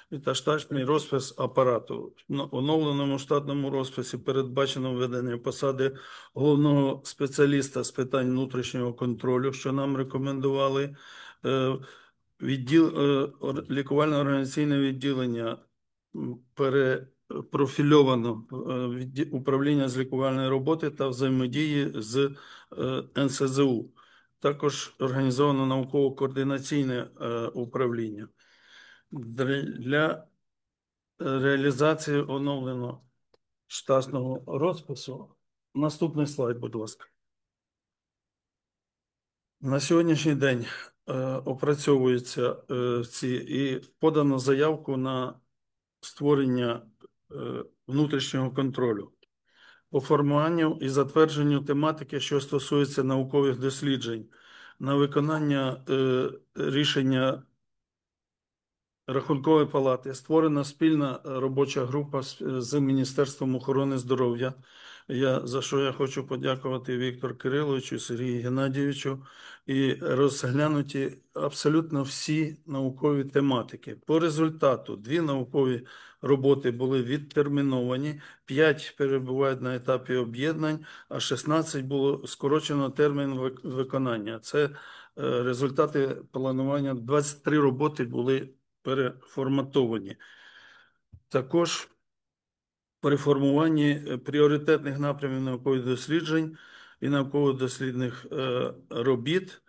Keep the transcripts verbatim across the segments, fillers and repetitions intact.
та штатний розпис апарату. На оновленому штатному розписі передбачено введення посади головного спеціаліста з питань внутрішнього контролю, що нам рекомендували. Відділ, лікувально-організаційне відділення перепрофільовано управління з лікувальної роботи та взаємодії з ен ес зе у. Також організовано науково-координаційне управління. Для реалізації оновленого штатного розпису. Наступний слайд, будь ласка. На сьогоднішній день опрацьовуються ці і подано заявку на створення внутрішнього контролю по формуванню і затвердженню тематики, що стосується наукових досліджень, на виконання рішення Рахункової палати. Створена спільна робоча група з Міністерством охорони здоров'я, я, за що я хочу подякувати Віктору Кириловичу, Сергію Геннадійовичу, і розглянуті абсолютно всі наукові тематики. По результату дві наукові роботи були відтерміновані, п'ять перебувають на етапі об'єднань, а шістнадцять було скорочено термін виконання. Це результати планування, двадцять три роботи були переформатовані. Також при формуванні пріоритетних напрямів наукових досліджень і науково-дослідних робіт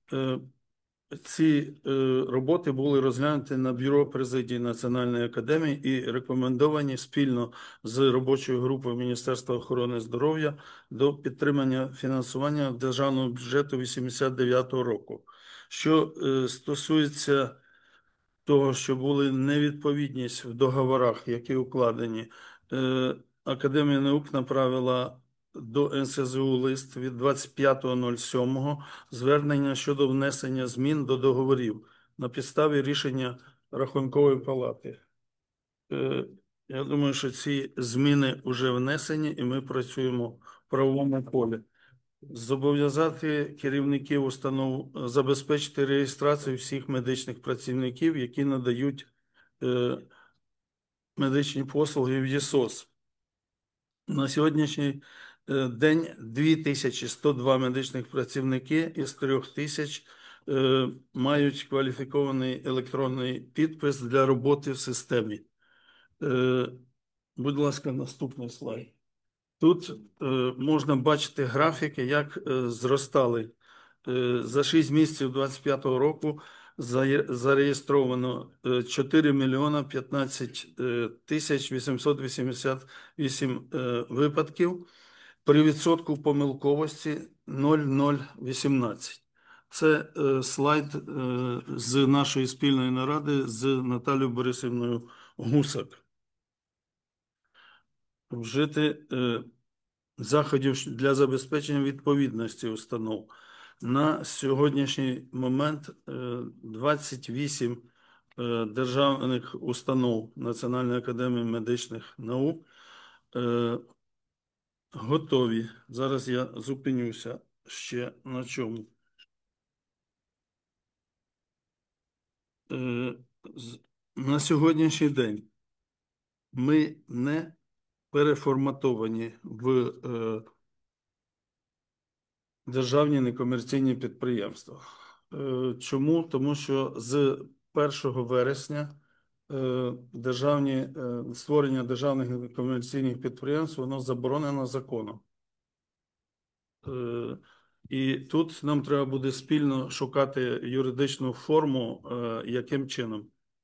ці роботи були розглянуті на Бюро президії Національної академії і рекомендовані спільно з робочою групою Міністерства охорони здоров'я до підтримання фінансування державного бюджету вісімдесят дев'ятого року. Що стосується того, що були невідповідність в договорах, які укладені, Академія наук направила до ен ес зе у лист від двадцять п'ятого сьомого звернення щодо внесення змін до договорів на підставі рішення Рахункової палати. Я думаю, що ці зміни вже внесені і ми працюємо в правовому полі. Зобов'язати керівників установ забезпечити реєстрацію всіх медичних працівників, які надають е, медичні послуги в є ес о ес. На сьогоднішній день дві тисячі сто два медичних працівники із трьох тисяч е, мають кваліфікований електронний підпис для роботи в системі. Е, будь ласка, наступний слайд. Тут е, можна бачити графіки, як е, зростали. Е, за шість місяців двадцять п'ятого року за, зареєстровано е, чотири мільйона п'ятнадцять тисяч вісімсот вісімдесят вісім е, випадків при відсотку помилковості нуль цілих нуль вісімнадцять. Це е, слайд е, з нашої спільної наради з Наталією Борисівною Гусак. Вжити е, заходів для забезпечення відповідності установ. На сьогоднішній момент двадцять вісім державних установ Національної академії медичних наук готові. Зараз я зупинюся ще на чому. На сьогоднішній день ми не переформатовані в державні некомерційні підприємства. Чому? Тому що з першого вересня державні, створення державних некомерційних підприємств воно заборонено законом. І тут нам треба буде спільно шукати юридичну форму, яким чином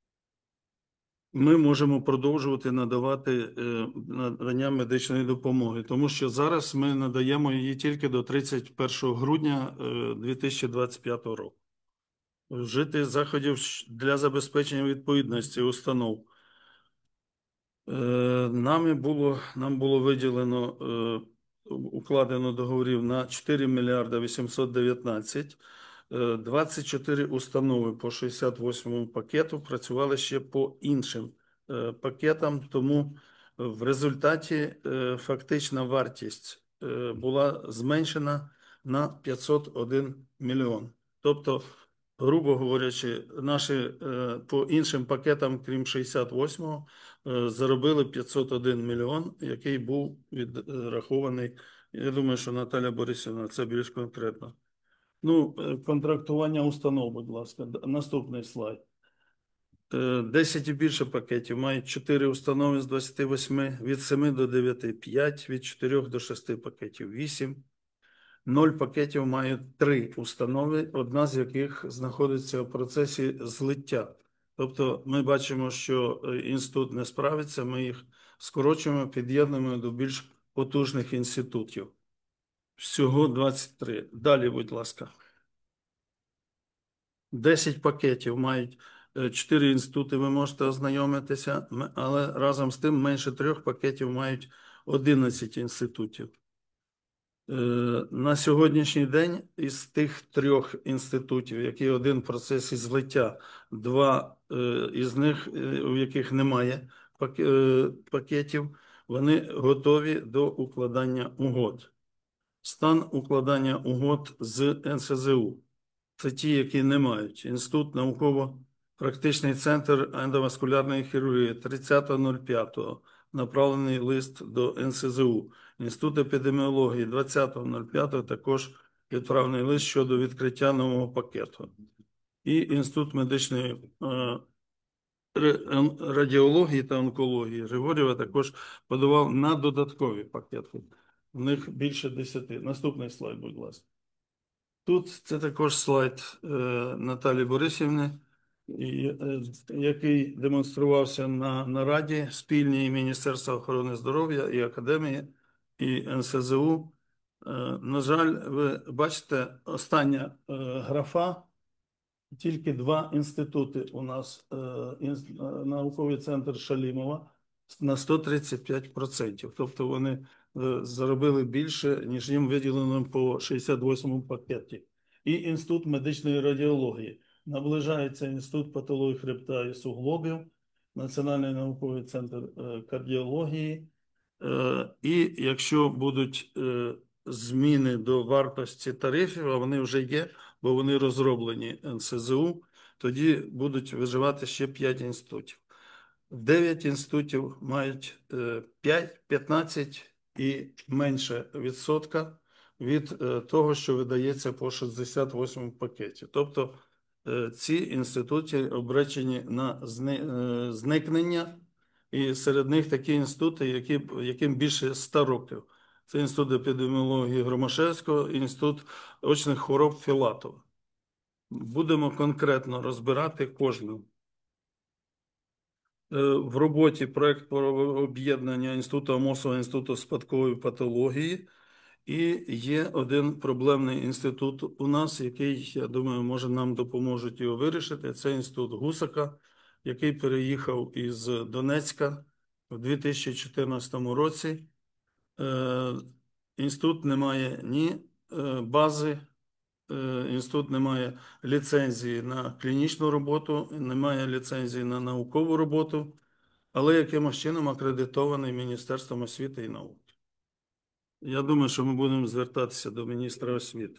ми можемо продовжувати надавати надання медичної допомоги, тому що зараз ми надаємо її тільки до тридцять першого грудня дві тисячі двадцять п'ятого року. Вжити заходів для забезпечення відповідності установ. Нами було, нам було виділено, укладено договорів на чотири мільярди вісімсот дев'ятнадцять. двадцять чотири установи по шістдесят восьмому пакету працювали ще по іншим пакетам, тому в результаті фактична вартість була зменшена на п'ятсот один мільйон. Тобто грубо говорячи, наші е, по іншим пакетам, крім шістдесят восьмого, е, заробили п'ятсот один мільйон, який був відрахований. Я думаю, що Наталя Борисівна це більш конкретно. Ну, е, контрактування установ, будь ласка. Д- Наступний слайд. Е, десять і більше пакетів мають чотири установи з двадцяти восьми, від семи до дев'яти – п'ять, від чотирьох до шести пакетів – вісім. Ноль пакетів мають три установи, одна з яких знаходиться в процесі злиття. Тобто ми бачимо, що е, інститут не справиться, ми їх скорочуємо, під'єднуємо до більш потужних інститутів. Всього двадцять три. Далі, будь ласка. десять пакетів мають е, чотири інститути, ви можете ознайомитися, м- але разом з тим менше трьох пакетів мають одинадцять інститутів. Е, На сьогоднішній день із тих трьох інститутів, які один в процесі злиття, два е, із них, е, у яких немає пак- е, пакетів, вони готові до укладання угод. Стан укладання угод з ен ес зе у. Це ті, які не мають. Інститут науково-практичний центр ендоваскулярної хірургії тридцятого п'ятого направлений лист до ен ес зе у. Інститут епідеміології двадцятого п'ятого також відправлений лист щодо відкриття нового пакету. І Інститут медичної е, радіології та онкології Григорєва також подавав на додаткові пакети. В них більше десяти. Наступний слайд, будь ласка. Тут це також слайд е, Наталі Борисівни, і, е, який демонструвався на нараді спільній Міністерства охорони здоров'я і Академії, і ен ес зе у. Е, на жаль, ви бачите, остання е, графа, тільки два інститути у нас, е, інс- е, науковий центр Шалімова на сто тридцять п'ять відсотків. Тобто вони е, заробили більше, ніж їм виділено по шістдесят восьмому пакеті. І Інститут медичної радіології. Наближається Інститут патології хребта і суглобів, Національний науковий центр е, кардіології. Е, І якщо будуть е, зміни до вартості тарифів, а вони вже є, бо вони розроблені ен ес зе у, тоді будуть виживати ще п'ять інститутів. дев'ять інститутів мають е, п'ять, п'ятнадцять і менше відсотка від е, того, що видається по шістдесят восьмому пакеті. Тобто е, ці інститути обречені на зни- е, зникнення, і серед них такі інститути, які, яким більше ста років. Це Інститут епідеміології Громашевського, Інститут очних хвороб Філатова. Будемо конкретно розбирати кожну. Е, В роботі проект про об'єднання Інституту Амосова, Інституту спадкової патології. І є один проблемний інститут у нас, який, я думаю, може нам допоможуть його вирішити. Це інститут Гусака, який переїхав із Донецька в дві тисячі чотирнадцятому році. Е, Інститут не має ні е, бази, е, інститут не має ліцензії на клінічну роботу, не має ліцензії на наукову роботу, але якимось чином акредитований Міністерством освіти і науки. Я думаю, що ми будемо звертатися до міністра освіти.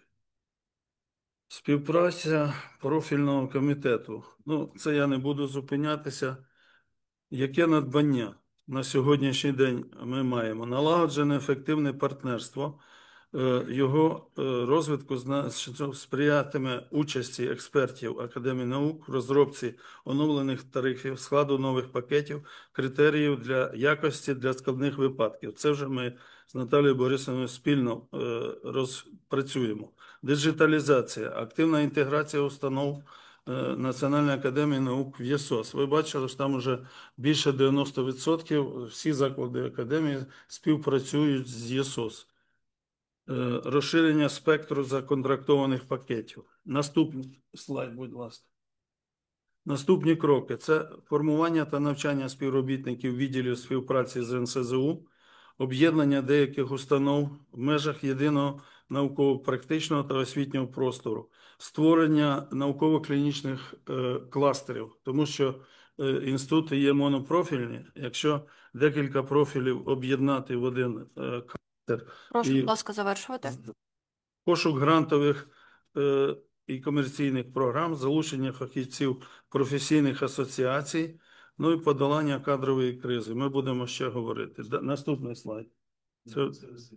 Співпраця профільного комітету. Ну, це я не буду зупинятися. Яке надбання на сьогоднішній день ми маємо? Налагоджене ефективне партнерство. Е, Його е, розвитку значно сприятиме участі експертів Академії наук в розробці оновлених тарифів, складу нових пакетів, критеріїв для якості для складних випадків. Це вже ми з Наталією Борисовною спільно е, розпрацюємо. Диджиталізація, активна інтеграція установ е, Національної академії наук в є ес о ес. Ви бачили, що там вже більше дев'яносто відсотків всі заклади академії співпрацюють з є ес о ес. Е, Розширення спектру законтрактованих пакетів. Наступний слайд, будь ласка. Наступні кроки – це формування та навчання співробітників відділів співпраці з ен ес зе у, об'єднання деяких установ в межах єдиного науково-практичного та освітнього простору, створення науково-клінічних е, кластерів, тому що е, інститути є монопрофільні. Якщо декілька профілів об'єднати в один е, кластер Прошу, і будь ласка, завершувати. пошук грантових е, і комерційних програм, залучення фахівців професійних асоціацій, ну і подолання кадрової кризи. Ми будемо ще говорити. Да- Наступний слайд. Це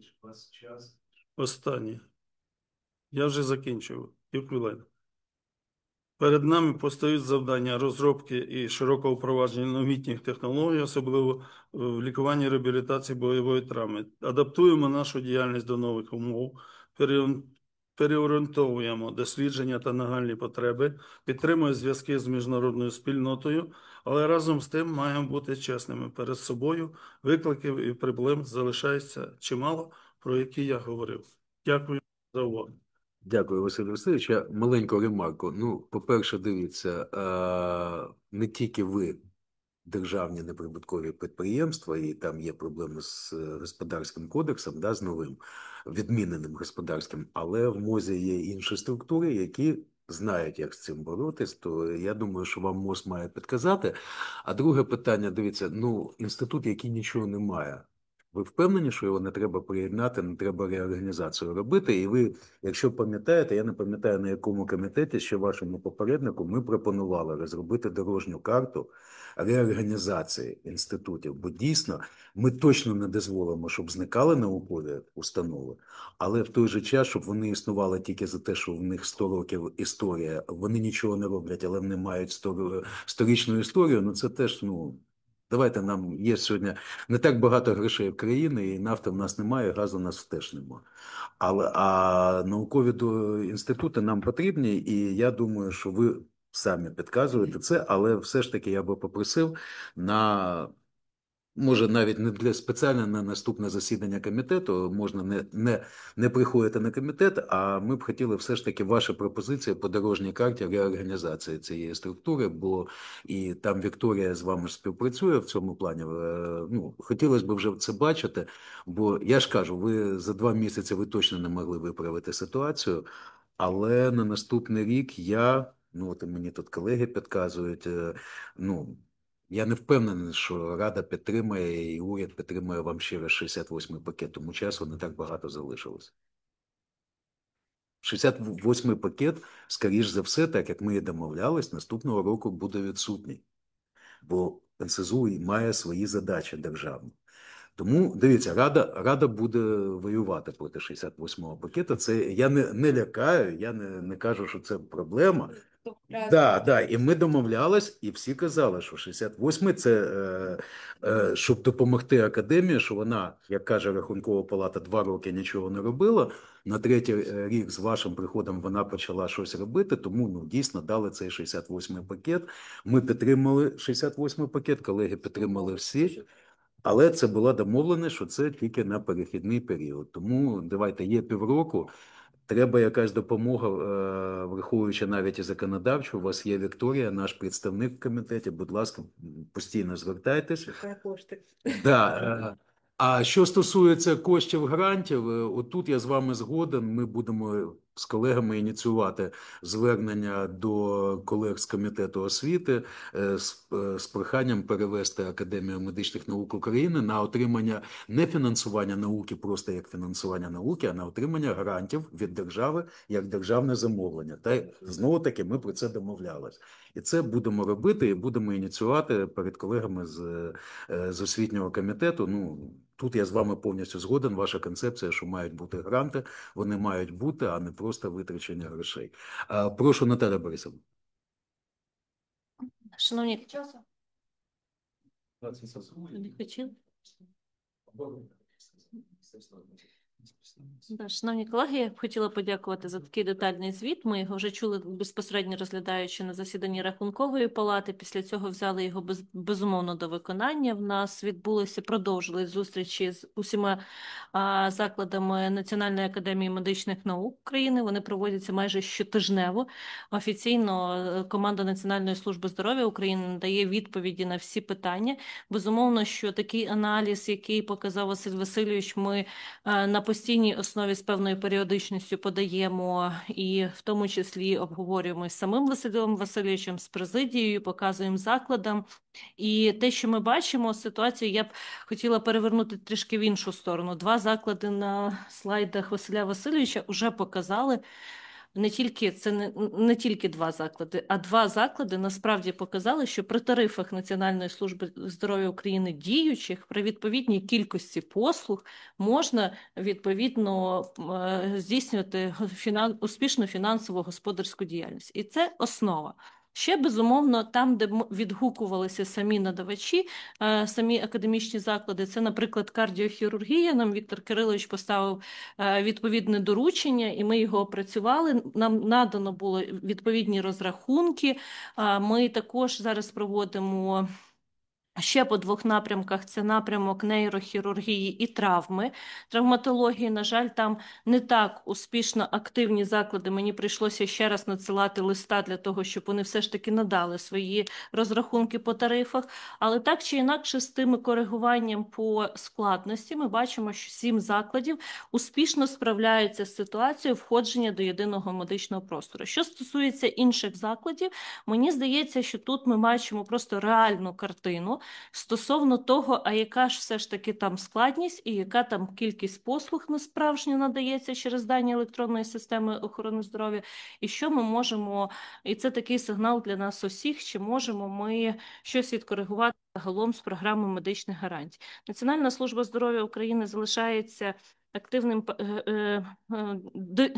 останнє. Я вже закінчив. Півхвилини. Перед нами постають завдання розробки і широкого впровадження новітніх технологій, особливо в лікуванні і реабілітації бойової травми. Адаптуємо нашу діяльність до нових умов, переорієн- переорієнтовуємо дослідження та нагальні потреби, підтримуємо зв'язки з міжнародною спільнотою, але разом з тим маємо бути чесними перед собою. Викликів і проблем залишається чимало, про які я говорив. Дякую за увагу. Дякую, Василь Васильович. Я маленьку ремарку. Ну, по-перше, дивіться, е, не тільки ви державні неприбуткові підприємства, і там є проблеми з господарським кодексом, да, з новим, відміненим господарським, але в МОЗі є інші структури, які знають, як з цим боротись, то я думаю, що вам МОЗ має підказати. А друге питання, дивіться, ну, інститут, який нічого не має, ви впевнені, що його не треба приєднати, не треба реорганізацію робити? І ви, якщо пам'ятаєте, я не пам'ятаю, на якому комітеті, ще вашому попереднику, ми пропонували розробити дорожню карту реорганізації інститутів. Бо дійсно, ми точно не дозволимо, щоб зникали наукові установи, але в той же час, щоб вони існували тільки за те, що в них сто років історія, вони нічого не роблять, але вони мають сторічну історію, ну це теж, ну, давайте, нам є сьогодні не так багато грошей в країні, і нафти в нас немає, і газу в нас теж немає. Але а наукові інститути нам потрібні, і я думаю, що ви самі підказуєте це, але все ж таки я би попросив на, може, навіть не для спеціально на наступне засідання комітету, можна не, не, не приходити на комітет, а ми б хотіли все ж таки ваші пропозиції по дорожній карті реорганізації цієї структури, бо і там Вікторія з вами ж співпрацює в цьому плані. Ну, хотілося б вже це бачити, бо я ж кажу, ви за два місяці ви точно не могли виправити ситуацію, але на наступний рік я, ну от мені тут колеги підказують, ну, я не впевнений, що Рада підтримає і уряд підтримує вам ще раз шістдесят восьмий пакет, тому часу не так багато залишилось. шістдесят восьмий пакет, скоріш за все, так як ми і домовлялись, наступного року буде відсутній. Бо ен ес зет у має свої задачі державні. Тому, дивіться, Рада, Рада буде воювати проти шістдесят восьмого пакету. Це я не, не лякаю, я не, не кажу, що це проблема. Да, да, і ми домовлялись, і всі казали, що шістдесят восьмий це, е, е, щоб допомогти академії, що вона, як каже Рахункова палата, два роки нічого не робила. На третій рік з вашим приходом вона почала щось робити, тому ну, дійсно дали цей шістдесят восьмий пакет. Ми підтримали шістдесят восьмий пакет, колеги підтримали всі. Але це була домовленість, що це тільки на перехідний період. Тому давайте, є півроку, треба якась допомога, е, враховуючи навіть і законодавчу. У вас є Вікторія, наш представник в комітеті. Будь ласка, постійно звертайтесь. Кошти. Да. е, А що стосується коштів грантів, е, отут я з вами згоден. Ми будемо з колегами ініціювати звернення до колег з комітету освіти е, з, е, з проханням перевести Академію медичних наук України на отримання не фінансування науки просто як фінансування науки, а на отримання грантів від держави як державне замовлення. Та знову таки ми про це домовлялись. І це будемо робити і будемо ініціювати перед колегами з, е, з освітнього комітету. Ну, тут я з вами повністю згоден. Ваша концепція, що мають бути гранти, вони мають бути, а не просто витрачення грошей. А, прошу, Наталя Борисовна. Шановні, не хотіли? Да, шановні колеги, я б хотіла подякувати за такий детальний звіт. Ми його вже чули безпосередньо розглядаючи на засіданні Рахункової палати. Після цього взяли його без, безумовно до виконання. В нас відбулися, продовжились зустрічі з усіма а, закладами Національної академії медичних наук України. Вони проводяться майже щотижнево. Офіційно команда Національної служби здоров'я України надає відповіді на всі питання. Безумовно, що такий аналіз, який показав Василь Васильович, ми а, на постійній основі з певною періодичністю подаємо і в тому числі обговорюємо з самим Василем Васильовичем, з президією, показуємо закладам. І те, що ми бачимо, ситуацію я б хотіла перевернути трішки в іншу сторону. Два заклади на слайдах Василя Васильовича вже показали не тільки це не, не тільки два заклади, а два заклади насправді показали, що при тарифах Національної служби здоров'я України діючих при відповідній кількості послуг можна відповідно е, здійснювати фінан, успішну фінансово господарську діяльність. І це основа. Ще, безумовно, там, де м- відгукувалися самі надавачі, е, самі академічні заклади, це, наприклад, кардіохірургія. Нам Віктор Кирилович поставив е, відповідне доручення, і ми його опрацювали. Нам надано було відповідні розрахунки. Е, Ми також зараз проводимо ще по двох напрямках. Це напрямок нейрохірургії і травми, травматології. На жаль, там не так успішно активні заклади. Мені прийшлося ще раз надсилати листа для того, щоб вони все ж таки надали свої розрахунки по тарифах. Але так чи інакше, з тими коригуванням по складності ми бачимо, що сім закладів успішно справляються з ситуацією входження до єдиного медичного простору. Що стосується інших закладів, мені здається, що тут ми бачимо просто реальну картину стосовно того, а яка ж все ж таки там складність і яка там кількість послуг насправжньо надається через дані електронної системи охорони здоров'я, і що ми можемо, і це такий сигнал для нас усіх, чи можемо ми щось відкоригувати загалом з програми медичних гарантій. Національна служба здоров'я України залишається активним е, е, е, ди-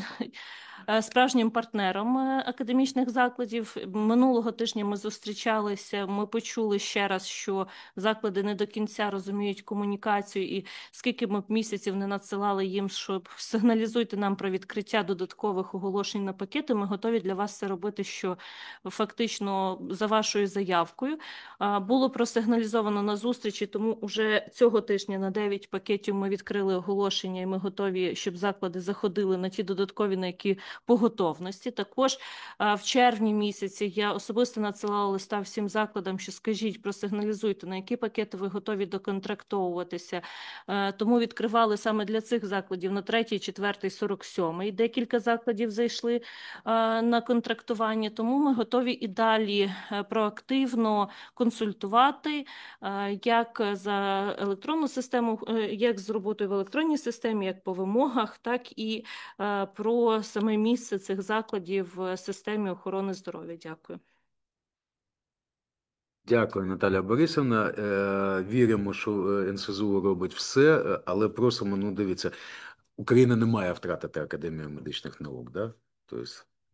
е, справжнім партнером е, академічних закладів. Минулого тижня ми зустрічалися, ми почули ще раз, що заклади не до кінця розуміють комунікацію, і скільки ми б місяців не надсилали їм, щоб сигналізуйте нам про відкриття додаткових оголошень на пакети, ми готові для вас це робити, що фактично за вашою заявкою. А, Було просигналізовано на зустрічі, тому уже цього тижня на дев'ять пакетів ми відкрили оголошення, і ми готові, щоб заклади заходили на ті додаткові, на які по готовності. Також а, в червні місяці я особисто надсилала листа всім закладам, що скажіть, просигналізуйте, на які пакети ви готові доконтрактовуватися. Е, Тому відкривали саме для цих закладів на третій, четвертий, сорок сьомий. Декілька закладів зайшли е, на контрактування, тому ми готові і далі е, проактивно консультувати е, як за електронну систему, е, як з роботою в електронній системі, як по вимогах, так і е, про саме місце цих закладів в системі охорони здоров'я. Дякую. Дякую, Наталя Борисівна. Е, Віримо, що е, ен ес зет у робить все, е, але просимо, ну дивіться, Україна не має втратити Академію медичних наук, да? Тобто...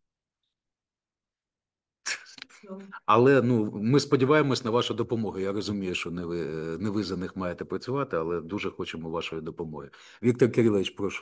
Але ну, ми сподіваємось на вашу допомогу. Я розумію, що не ви, е, не ви за них маєте працювати, але дуже хочемо вашої допомоги. Віктор Кирилович, прошу.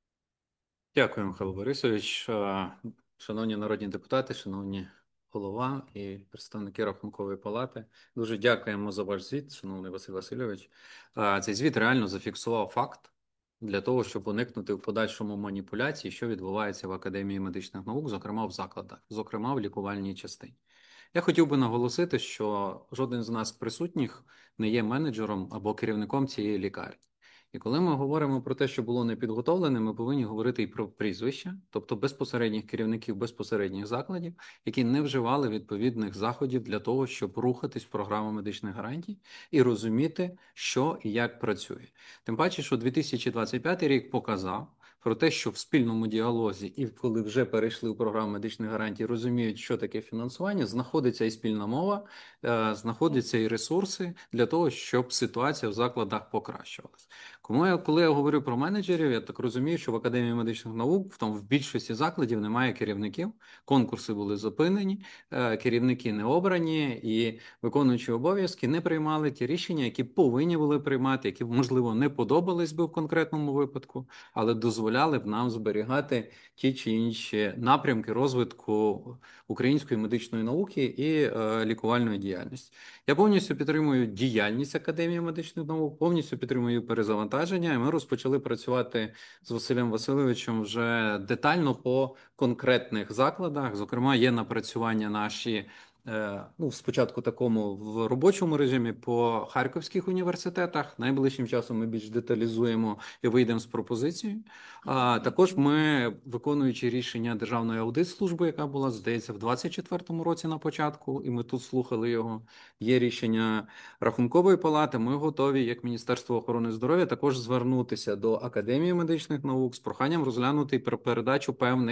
Дякую, Михайло Борисович. Е, Шановні народні депутати, шановні голова і представники Рахункової палати, дуже дякуємо за ваш звіт, шановний Василь Васильович. Е, Цей звіт реально зафіксував факт для того, щоб уникнути в подальшому маніпуляції, що відбувається в Академії медичних наук, зокрема в закладах, зокрема в лікувальній частині. Я хотів би наголосити, що жоден з нас присутніх не є менеджером або керівником цієї лікарні. І коли ми говоримо про те, що було не підготовлене, ми повинні говорити і про прізвища, тобто безпосередніх керівників безпосередніх закладів, які не вживали відповідних заходів для того, щоб рухатись в програму медичних гарантій і розуміти, що і як працює. Тим паче, що дві тисячі двадцять п'ятий рік показав про те, що в спільному діалозі і коли вже перейшли в програму медичних гарантій, розуміють, що таке фінансування, знаходиться і спільна мова, е, знаходяться і ресурси для того, щоб ситуація в закладах покращувалась. Кому я, коли я говорю про менеджерів, я так розумію, що в Академії медичних наук, в тому в більшості закладів немає керівників, конкурси були зупинені, е, керівники не обрані і виконуючі обов'язки не приймали ті рішення, які повинні були приймати, які, можливо, не подобались би в конкретному випадку, але дозволяли б нам зберігати ті чи інші напрямки розвитку української медичної науки і е, лікувальної діяльності. Я повністю підтримую діяльність Академії медичних наук, повністю підтримую перезавантаження, і ми розпочали працювати з Василем Васильовичем вже детально по конкретних закладах. Зокрема, є напрацювання наші ну, спочатку такому в робочому режимі по харківських університетах. Найближчим часом ми більш деталізуємо і вийдемо з пропозицією. А також ми, виконуючи рішення Державної аудитслужби, яка була, здається, в двадцять четвертому році на початку, і ми тут слухали його, є рішення Рахункової палати, ми готові, як Міністерство охорони здоров'я, також звернутися до Академії медичних наук з проханням розглянути про передачу певних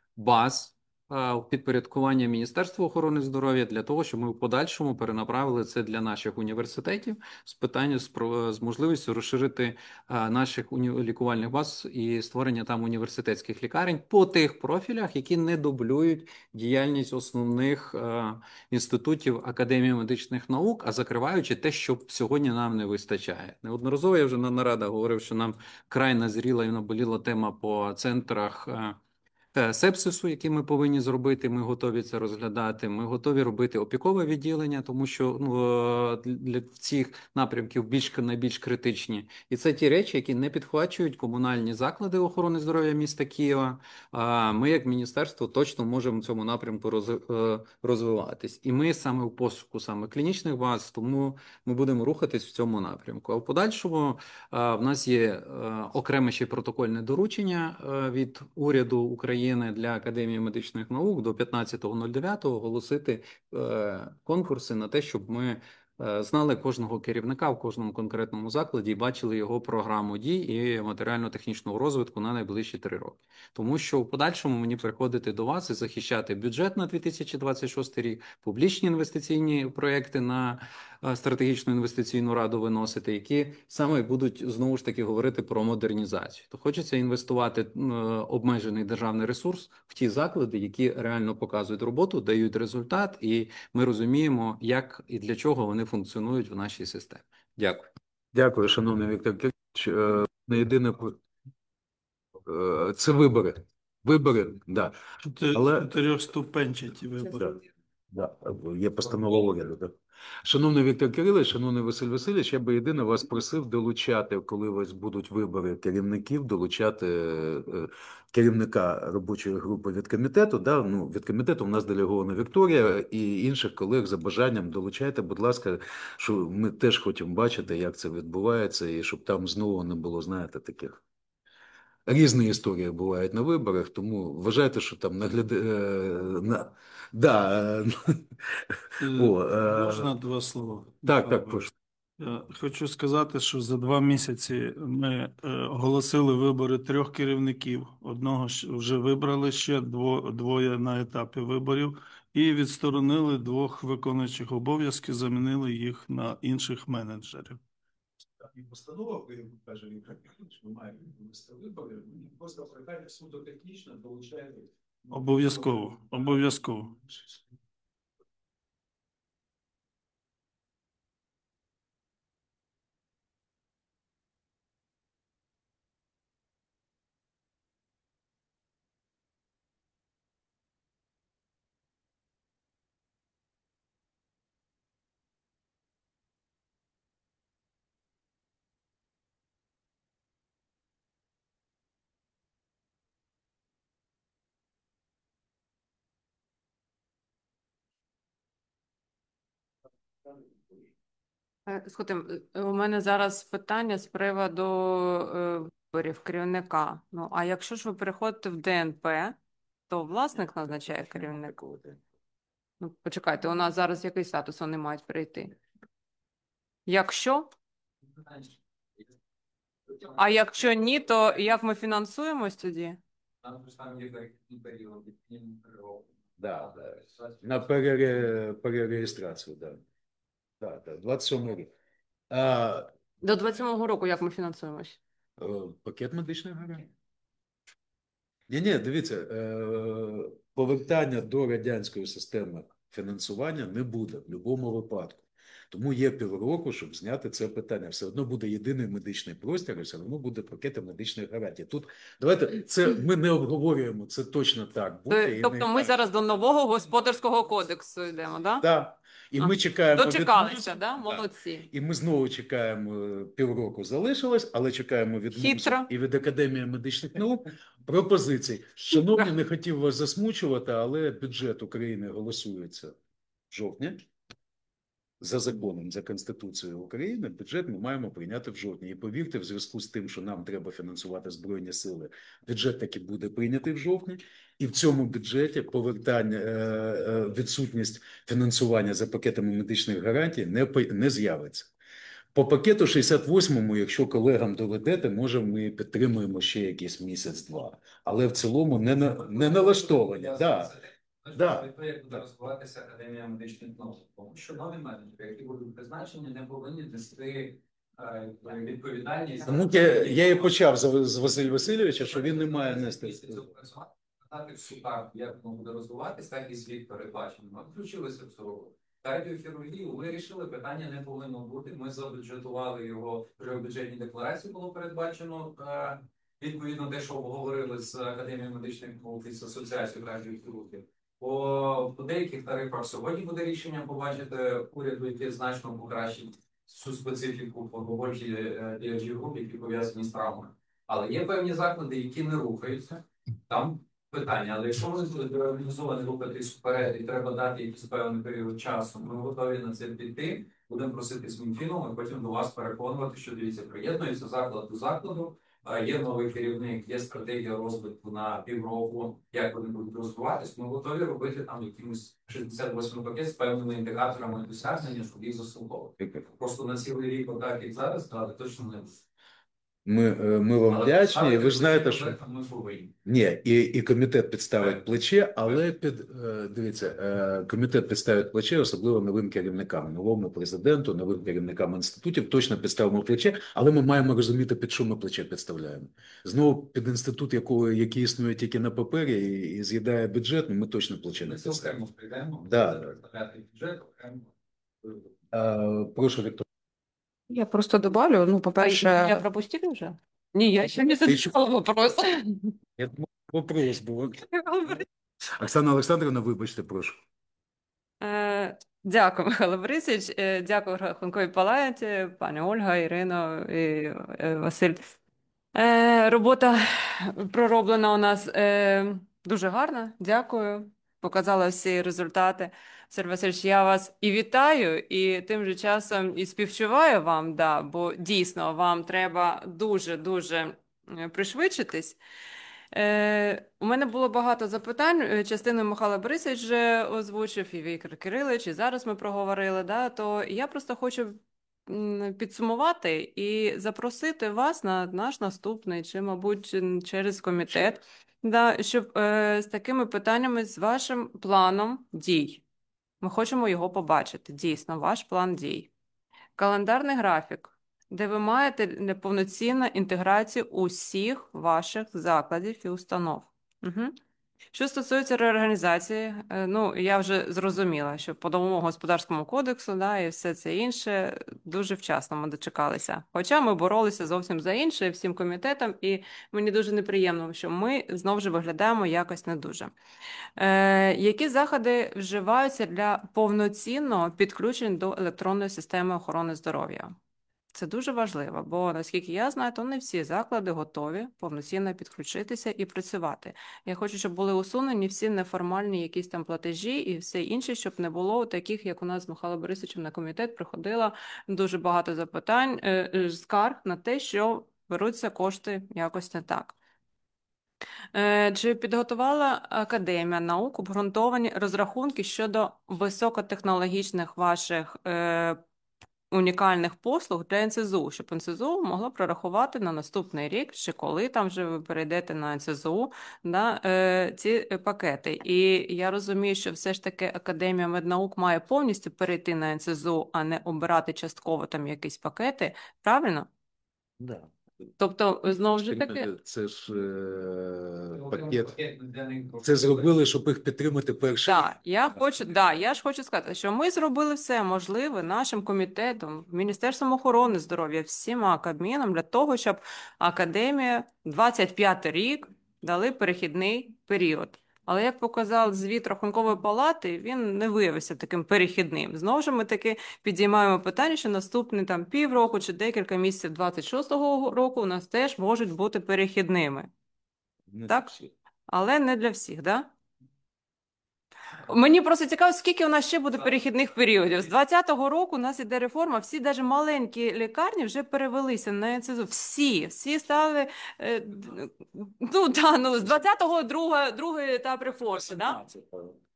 баз е, в підпорядкування Міністерства охорони здоров'я для того, щоб ми в подальшому перенаправили це для наших університетів з питання з, про- з можливістю розширити е, наших уні- лікувальних баз і створення там університетських лікарень по тих профілях, які не дублюють діяльність основних е, інститутів Академії медичних наук, а закриваючи те, що сьогодні нам не вистачає. Неодноразово я вже на нарадах говорив, що нам край назріла і наболіла тема по центрах е, е, сепсису, які ми повинні зробити. Ми готові це розглядати. Ми готові робити опікове відділення, тому що ну, е, для цих напрямків більш найбільш критичні. І це ті речі, які не підхвачують комунальні заклади охорони здоров'я міста Києва. А ми, як міністерство, точно можемо в цьому напрямку роз- е, розвиватись. І ми саме в пошуку саме клінічних баз, тому ми будемо рухатись в цьому напрямку. А в подальшому е, в нас є е, окреме ще протокольне доручення е, від уряду України для Академії медичних наук до п'ятнадцятого дев'ятого оголосити е, конкурси на те, щоб ми е, знали кожного керівника в кожному конкретному закладі і бачили його програму дій і матеріально-технічного розвитку на найближчі три роки. Тому що в подальшому мені приходити до вас і захищати бюджет на дві тисячі двадцять шостий рік, публічні інвестиційні проекти на е, стратегічну інвестиційну раду виносити, які саме будуть знову ж таки говорити про модернізацію. То хочеться інвестувати е, обмежений державний ресурс в ті заклади, які реально показують роботу, дають результат, і ми розуміємо, як і для чого вони функціонують в нашій системі. Дякую. Дякую, шановний Віктор Кирилович. Е, Не єдине е, це вибори. Вибори, да. Чотир- Але- Чотирьохступенчаті вибори. Да, да, є постанова уряду. Так. Шановний Віктор Кирилович, шановний Василь Васильович, я би єдине вас просив долучати, коли у вас будуть вибори керівників, долучати е, керівника робочої групи від комітету. Да? Ну, від комітету у нас делегована Вікторія і інших колег за бажанням долучайте, будь ласка, що ми теж хочемо бачити, як це відбувається, і щоб там знову не було, знаєте, таких. Різні історії бувають на виборах, тому вважайте, що там нагляд... е, на... Да. е, О, е, Можна два слова? Так, так, прошу. Я хочу сказати, що за два місяці ми е, оголосили вибори трьох керівників. Одного ж вже вибрали, ще дво, двоє на етапі виборів, і відсторонили двох виконуючих обов'язки, замінили їх на інших менеджерів. І постанова, яку каже Віктор Кирилович, ми маємо вести вибори, просто питання судотехнічно долучаєте. Обов'язково, обов'язково. Е, Слухайте, е, у мене зараз питання з приводу е, виборів керівника. Ну, а якщо ж ви переходите в ДНП, то власник назначає керівника? Ну, почекайте, у нас зараз який статус вони мають перейти? Якщо? А якщо ні, то як ми фінансуємось тоді? Да, да. На перере... перереєстрацію, да. Да, да. двадцять сьомий рік. А, До двадцять сьомого року як ми фінансуємось? е, пакет медичних гарантій. Ні, ні, дивіться, е, повертання до радянської системи фінансування не буде в будь-якому випадку. Тому є півроку, щоб зняти це питання. Все одно буде єдиний медичний простір, і все одно буде пакет медичних гарантій. Тут давайте це ми не обговорюємо, це точно так буде. і Тобто не ми так. зараз до нового господарського кодексу йдемо, так? Так. І А, ми чекаємо. Дочекалися, від- да? Так. Молодці. І ми знову чекаємо, е, півроку залишилось, але чекаємо від Хитро. МУНСу і від Академії медичних наук пропозицій. Шановні, не хотів вас засмучувати, але бюджет України голосується в жовтні. За законом, за Конституцією України, бюджет ми маємо прийняти в жовтні. І повірте, в зв'язку з тим, що нам треба фінансувати Збройні сили, бюджет таки буде прийнятий в жовтні. І в цьому бюджеті повертання, е, е, відсутність фінансування за пакетами медичних гарантій не, по- не з'явиться. По пакету шістдесят восьмому, якщо колегам доведете, може ми підтримуємо ще якийсь місяць-два. Але в цілому не, на, не налаштовані. Да. Да. Як буде розвиватися Академія медичних наук, тому що нові менеджери, які будуть призначені, не повинні нести е, відповідальність. Тому я, я і почав з, з Василя Васильовича, що він не має нести. Сказати всю карту, як воно буде розвиватися, так і світ передбачений. Ми включилися в цю роботу. Кардіохірургію вирішили, питання не повинно бути. Ми забюджетували його, вже в бюджетній декларації було передбачено е, відповідно те, що обговорили з Академією медичних наук і з Асоціацією кардіохірургів. По, по деяких тарифах сьогодні буде рішення побачити уряду, яке значно покращить цю специфіку по роботі ді ар джі-груп, які пов'язані з травмою. Але є певні заклади, які не рухаються. Там питання, але якщо вони будуть організовані рухатись вперед і треба дати якийсь певний період часу, ми готові на це піти, будемо просити з Мінфіном, і потім до вас переконувати, що дивіться, приєднується заклад до закладу, є новий керівник, є стратегія розвитку на півроку, як вони будуть розвиватись, ми готові робити там якийсь шістдесят восьмий пакет з певними індикаторами досягнення, щоб їх заслуговувати. Просто на цілий рік, отак як зараз, але точно не буде. Ми, ми вам вдячні, і ви ж знаєте, що ми повинні. ні, і, і комітет підставить плече, але під е, дивіться, е, комітет підставить плече, особливо новим керівникам, новому президенту, новим керівникам інститутів. Точно підставимо плече, але ми маємо розуміти, під що ми плече підставляємо. Знову під інститут, якого який існує тільки на папері і, і з'їдає бюджет, ми точно плече не Ми це підставимо. окремо прийдемо. Да. Розглядати бюджет окремо. Е, прошу, Віктор. Я просто добавлю, ну, Я по-перше, пропустили вже? ні, я ще не Ти що? задавала вопрос. Я думаю, вопрос був. Оксана Олександрівна, вибачте, прошу. Е, Дякую, Михайло Борисович. Е, Дякую Рахунковій палаті, пані Ольга, Ірино і е, Василь. Е, Робота пророблена у нас е, дуже гарна. Дякую. Показала всі результати. Сергій Васильович, я вас і вітаю, і тим же часом і співчуваю вам, да, бо дійсно вам треба дуже-дуже е, пришвидшитись. Е, у мене було багато запитань. е, Частину Михайло Борисович вже озвучив, і Віктор Кирилович, і зараз ми проговорили. Да, то я просто хочу м, підсумувати і запросити вас на наш наступний, чи, мабуть, м, через комітет, да, щоб е, з такими питаннями, з вашим планом дій. Ми хочемо його побачити. Дійсно, ваш план дій. Календарний графік, де ви маєте повноцінну інтеграцію усіх ваших закладів і установ. Угу. Що стосується реорганізації, е, ну, я вже зрозуміла, що по новому господарському кодексу, да, і все це інше, дуже вчасно ми дочекалися. Хоча ми боролися зовсім за інше всім комітетам, і мені дуже неприємно, що ми знову ж виглядаємо якось не дуже. Е, які заходи вживаються для повноцінного підключення до електронної системи охорони здоров'я? Це дуже важливо, бо, наскільки я знаю, то не всі заклади готові повноцінно підключитися і працювати. Я хочу, щоб були усунені всі неформальні якісь там платежі і все інше, щоб не було таких, як у нас з Михайлом Борисовичем на комітет приходило дуже багато запитань, е, е, скарг на те, що беруться кошти якось не так. Е, Чи підготувала Академія наук обґрунтовані розрахунки щодо високотехнологічних ваших е, унікальних послуг для ен це зе у, щоб ен це зе у могло прорахувати на наступний рік, чи коли там вже ви перейдете на ен це зе у, да, е, ці пакети. І я розумію, що все ж таки Академія меднаук має повністю перейти на ен це зе у, а не обирати частково там якісь пакети. Правильно? Да. Тобто, знову ж таки... Це ж е, пакет. Це зробили, щоб їх підтримати перший. Так, я хочу, да, я ж хочу сказати, що ми зробили все можливе нашим комітетом, Міністерством охорони здоров'я, всіма Кабміном для того, щоб Академія двадцять п'ятий рік дали перехідний період. Але, як показав звіт Рахункової палати, він не виявився таким перехідним. Знову ж ми таки підіймаємо питання, що наступні там півроку чи декілька місяців двадцять шостого року у нас теж можуть бути перехідними. Не Так? всі. Але не для всіх, да? Мені просто цікаво, скільки у нас ще буде перехідних періодів. З двадцятого року у нас іде реформа, всі навіть маленькі лікарні вже перевелися на ен це зе у. Всі, всі стали, е, ну, да, ну, з двадцятого другого, другий етап реформи, да?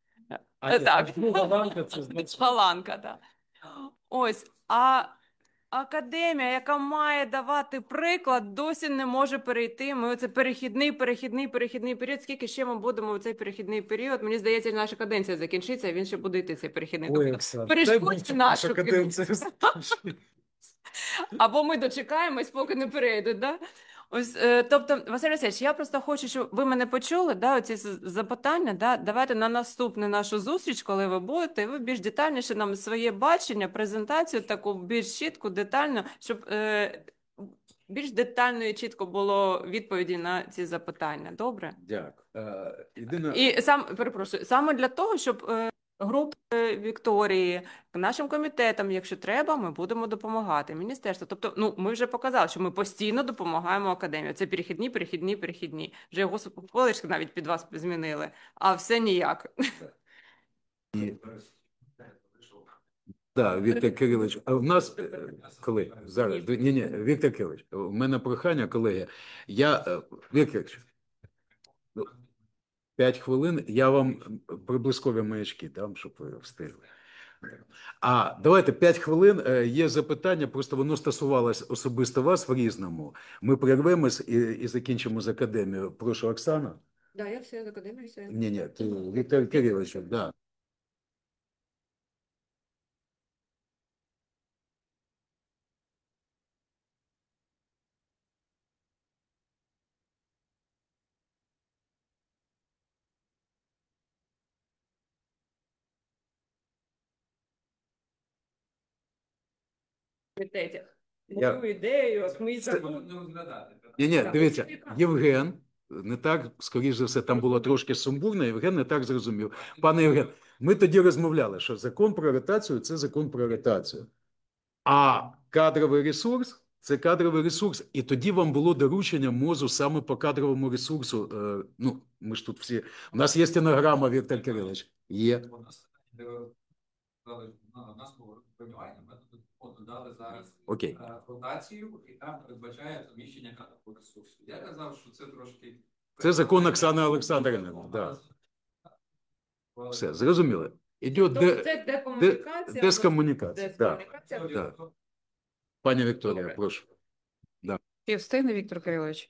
А, Так. друга ланка це значить. Паланка, так. Ось, а академія, яка має давати приклад, досі не може перейти. Ми оце перехідний, перехідний, перехідний період. Скільки ще ми будемо у цей перехідний період? Мені здається, наша каденція закінчиться, і він ще буде йти цей перехідний Ой, період. Оксана, Перешкодьте нашу каденцію. Або ми дочекаємось, поки не перейдуть. Да? Ось, е, тобто, Василь Васильович, я просто хочу, щоб ви мене почули, да, оці з- запитання. Да? Давайте на наступну нашу зустріч, коли ви будете, і ви більш детальніше нам своє бачення, презентацію таку більш чітку, детально, щоб е, більш детально і чітко було відповіді на ці запитання. Добре? Дякую. Е, єдине- І сам перепрошую, саме для того, щоб е, групи Вікторії, нашим комітетам, якщо треба, ми будемо допомагати. Міністерство. Тобто, ну ми вже показали, що ми постійно допомагаємо академії. Це перехідні, перехідні, перехідні. Вже його коледж навіть під вас змінили, а все ніяк. Да, Віктор Кирилович, а в нас, е, коли, зараз, ні, ні, Віктор Кирилович, у мене прохання, колеги, я, е, Віктор Кирилович, ну, п'ять хвилин, я вам приблизкові маячки дам, щоб ви встигли. А давайте п'ять хвилин, е, є запитання, просто воно стосувалось особисто вас в Різному. Ми перервемось і, і закінчимо з академією. Прошу, Оксана. Да, я все з академії, все. Ні, ні, ти, Віктор Кирилович, да. Я- Мою ідею, от ми Це- Ні, ні, дивіться, Євген, не так, скоріш за все, там було трошки сумбурно, Євген не так зрозумів. Пане Євген, ми тоді розмовляли, що закон про ротацію – це закон про ротацію. А кадровий ресурс – це кадровий ресурс. І тоді вам було доручення МОЗу саме по кадровому ресурсу. Е, ну, ми ж тут всі... У нас є стенограма, Віктор Кирилович. Є. Дали зараз Окей. е, ротацію, яка передбачає заміщення кадрового ресурсу. Я казав, що це трошки... Це закон Оксани Олександрівни, да. Все, зрозуміло. Іде Тобто де... це декомунікація. дескомунікація. Да. Дескомунікація. Да. Пані Вікторія, Добре. прошу. Чи встигне Віктор Кирилович?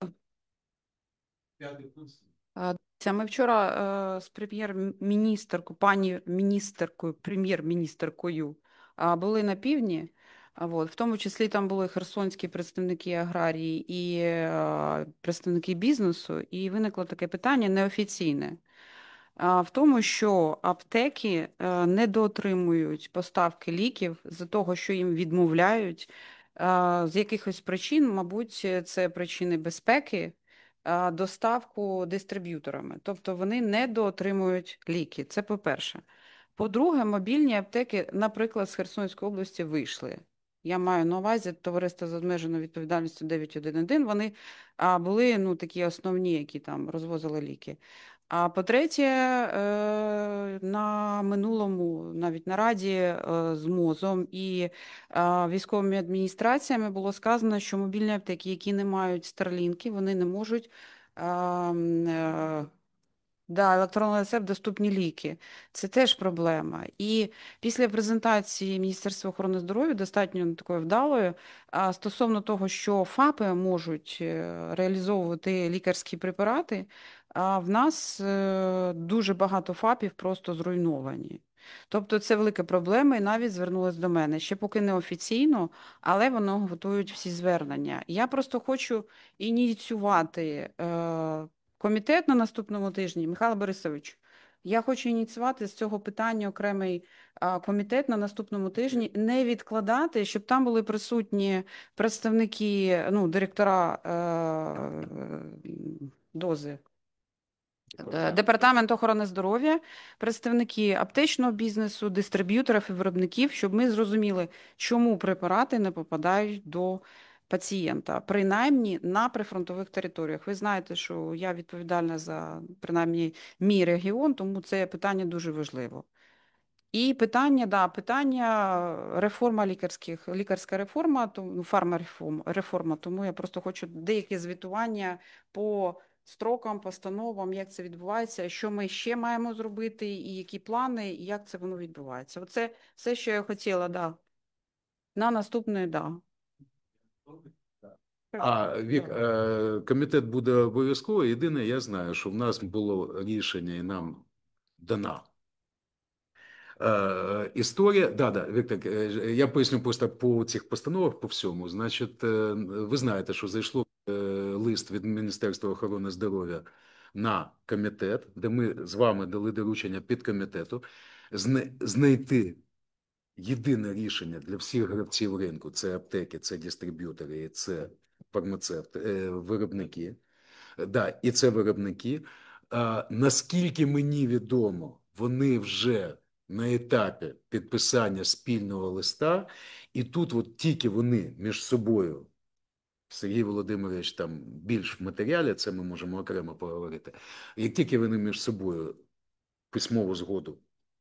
П'ятий пункт. Це ми вчора е, з прем'єр-міністеркою, пані міністеркою, прем'єр-міністеркою е, були на півдні. А от, в тому числі там були херсонські представники аграрії і е, представники бізнесу, і виникло таке питання неофіційне. А, в тому, що аптеки е, не дотримують поставки ліків з-за того, що їм відмовляють. Е, З якихось причин, мабуть, це причини безпеки, е, доставку дистриб'юторами. Тобто вони не доотримують ліки. Це по-перше. По-друге, мобільні аптеки, наприклад, з Херсонської області вийшли. Я маю на увазі товариство з обмеженою відповідальністю дев'ять один один. Вони а, були ну, такі основні, які там розвозили ліки. А по-третє, е, на минулому, навіть нараді е, з МОЗом і е, військовими адміністраціями було сказано, що мобільні аптеки, які не мають старлінки, вони не можуть е, е, да, електронний рецепт, доступні ліки. Це теж проблема. І після презентації Міністерства охорони здоров'я, достатньо такою вдалою, а, стосовно того, що ФАПи можуть е, реалізовувати лікарські препарати, а в нас е, дуже багато ФАПів просто зруйновані. Тобто це велика проблема, і навіть звернулась до мене. Ще поки не офіційно, але воно готують всі звернення. Я просто хочу ініціювати е, комітет на наступному тижні. Михайло Борисович, я хочу ініціювати з цього питання окремий а, комітет на наступному тижні, не відкладати, щоб там були присутні представники, ну, директора е, дози. Е, Департамент охорони здоров'я, представники аптечного бізнесу, дистриб'юторів і виробників, щоб ми зрозуміли, чому препарати не попадають до пацієнта, принаймні на прифронтових територіях. Ви знаєте, що я відповідальна за, принаймні, мій регіон, тому це питання дуже важливо. І питання, да, питання реформа лікарських, лікарська реформа, то, ну, фармареформа, реформа, тому я просто хочу деякі звітування по строкам, постановам, як це відбувається, що ми ще маємо зробити, і які плани, і як це воно відбувається. Оце все, що я хотіла, да. на наступний, да. А, Вік, е, комітет буде обов'язково. Єдине, я знаю, що в нас було рішення і нам дана Е, історія, да, да, Віктор, е, я поясню просто по цих постановах, по всьому. Значить, е, ви знаєте, що зайшло е, лист від Міністерства охорони здоров'я на комітет, де ми з вами дали доручення підкомітету зна- знайти єдине рішення для всіх гравців ринку. Це аптеки, це дистриб'ютори, це фармацевти, е, виробники. Да, і це виробники. А, наскільки мені відомо, вони вже на етапі підписання спільного листа, і тут от тільки вони між собою, Сергій Володимирович там більш в матеріалі, це ми можемо окремо поговорити, як тільки вони між собою письмову згоду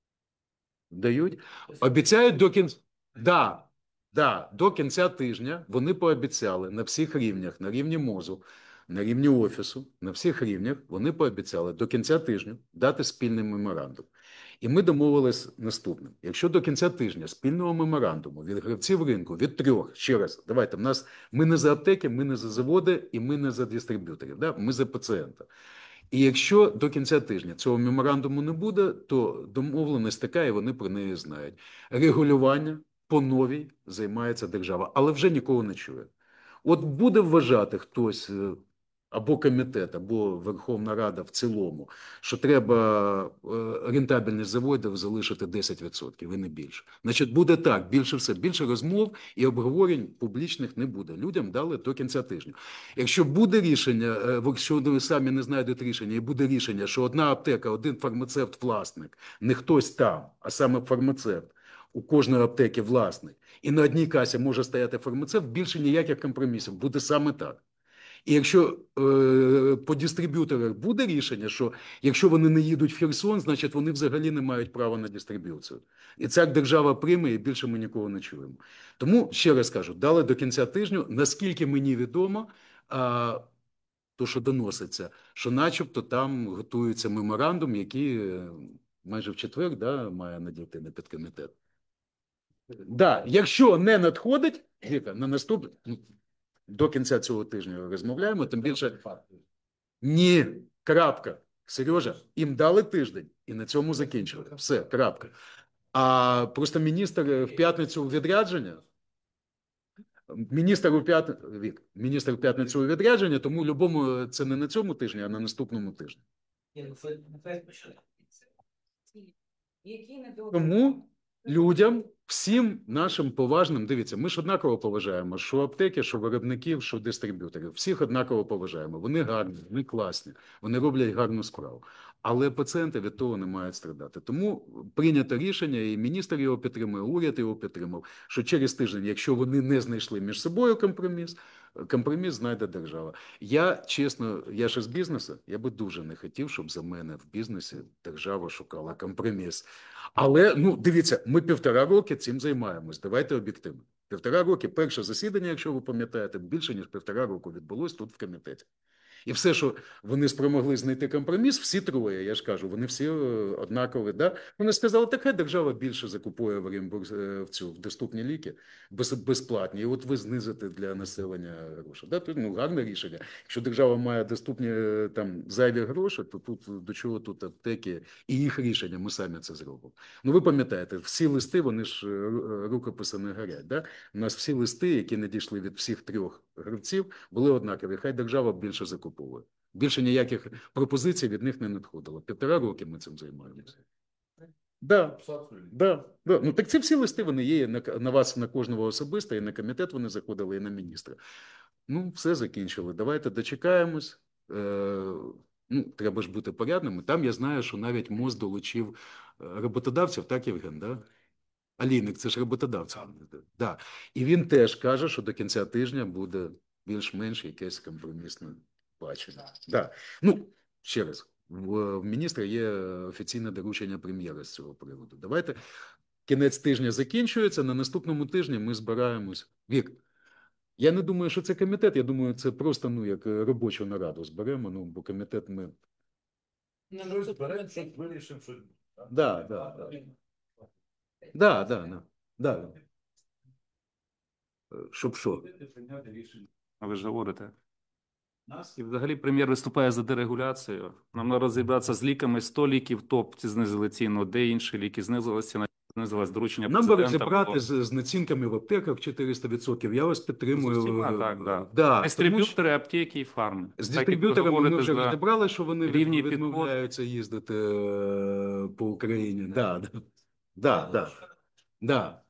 дають, обіцяють до кінця, да, да, до кінця тижня вони пообіцяли на всіх рівнях, на рівні МОЗу, на рівні Офісу, на всіх рівнях вони пообіцяли до кінця тижня дати спільний меморандум. І ми домовились наступним. Якщо до кінця тижня спільного меморандуму від гравців ринку, від трьох, ще раз, давайте, в нас, ми не за аптеки, ми не за заводи і ми не за дистриб'юторів, да? Ми за пацієнта. І якщо до кінця тижня цього меморандуму не буде, то домовленість така, і вони про неї знають. Регулювання по новій займається держава, але вже нікого не чує. От буде вважати хтось, е, або комітет, або Верховна Рада в цілому, що треба е, рентабельність заводів залишити десять відсотків і не більше. Значить, буде так, більше все, більше розмов і обговорень публічних не буде. Людям дали до кінця тижня. Якщо буде рішення, е, якщо ви самі не знайдете рішення, і буде рішення, що одна аптека, один фармацевт-власник, не хтось там, а саме фармацевт, у кожної аптеки власник, і на одній касі може стояти фармацевт, більше ніяких компромісів, буде саме так. І якщо е, по дистриб'юторах буде рішення, що якщо вони не їдуть в Херсон, значить вони взагалі не мають права на дистриб'юцію. І це як держава прийме, і більше ми нікого не чуємо. Тому, ще раз кажу, дали до кінця тижня, наскільки мені відомо, а, то, що доноситься, що начебто там готується меморандум, який е, майже в четвер, да, має надійти на підкомітет. Да, якщо не надходить, Віка, на наступний, ну, до кінця цього тижня розмовляємо, тим більше... Ні, крапка. Сережа, їм дали тиждень і на цьому закінчили. Все, крапка. А просто міністр в п'ятницю у відрядження, міністр у п'ятницю, Вік, міністр в п'ятницю у відрядження, тому любому це не на цьому тижні, а на наступному тижні. Тому людям, всім нашим поважним, дивіться, ми ж однаково поважаємо, що аптеки, що виробників, що дистриб'юторів. Всіх однаково поважаємо. Вони гарні, вони класні, вони роблять гарну справу. Але пацієнти від того не мають страдати. Тому прийнято рішення, і міністр його підтримує, уряд його підтримав, що через тиждень, якщо вони не знайшли між собою компроміс, компроміс знайде держава. Я, чесно, я ж із бізнесу, я би дуже не хотів, щоб за мене в бізнесі держава шукала компроміс. Але, ну, дивіться, ми півтора роки цим займаємось. Давайте об'єктивно. Півтора роки, перше засідання, якщо ви пам'ятаєте, більше, ніж півтора року відбулось тут в комітеті. І все, що вони спромогли знайти компроміс, всі троє, я ж кажу, вони всі однакові. Да? Вони сказали, так хай держава більше закупує в реімбурс, в цю в доступні ліки, без, безплатні. І от ви знизите для населення гроші. Да? Тут, ну, гарне рішення. Якщо держава має доступні там зайві гроші, то тут до чого тут аптеки і їх рішення, ми самі це зробимо. Ну ви пам'ятаєте, всі листи, вони ж рукописи не горять. Да? У нас всі листи, які надійшли від всіх трьох гравців, були однакові. Хай держава більше закупує. Більше ніяких пропозицій від них не надходило. Півтора роки ми цим займаємося. Да, да, да. Ну, так ці всі листи, вони є на, на вас, на кожного особисто, і на комітет вони заходили, і на міністра. Ну, все закінчили. Давайте дочекаємось. Е, ну, треба ж бути порядними. Там я знаю, що навіть МОЗ долучив роботодавців, так, Євген, да? Алійник, це ж роботодавців. Да. І він теж каже, що до кінця тижня буде більш-менш якесь компромісне бачення. Да. Ну, ще раз, в, в міністра є офіційне доручення прем'єра з цього приводу. Давайте, кінець тижня закінчується, на наступному тижні ми збираємось. Вік, я не думаю, що це комітет, я думаю, це просто, ну, як робочу нараду зберемо, ну, бо комітет ми... Щось зберемо, щось вирішимо, щось... Да, да, да. Да, да, да. Да. Е, Щоб що? А ви ж говорите. І взагалі прем'єр виступає за дерегуляцію. Нам треба розібратися з ліками. сто ліків топ знизили ціну, де інші ліки знизилися ціна, знизилось доручення Нам би президента. розібрати було. з, з націнками в аптеках чотириста відсотків. Я вас підтримую. З усіма, Е, так, да. Да, тому що Дистриб'ютори, аптеки і фарми. з Так, як ви дистриб'юторами ми говорите, вже за розібрали, що вони від- рівні підходи. відмовляються їздити е, по Україні. Да, да. Да, да. Да.